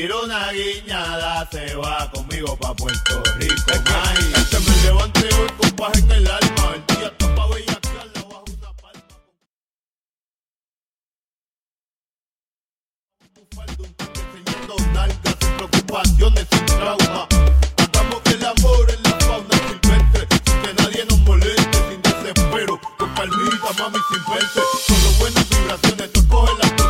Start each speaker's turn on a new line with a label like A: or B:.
A: tiro una guiñada, se va conmigo pa' Puerto Rico, mami. Se me levanté hoy con paz en el alma, el día está pa' bellaquearla bajo una palma. Un faldo, un tanque enseñando nalgas, sin preocupaciones, sin trauma. Hagamos el amor en la fauna silvestre, sin que nadie nos moleste, sin desespero. Con calmita, mami, sin verse, solo buenas vibraciones, tú coges la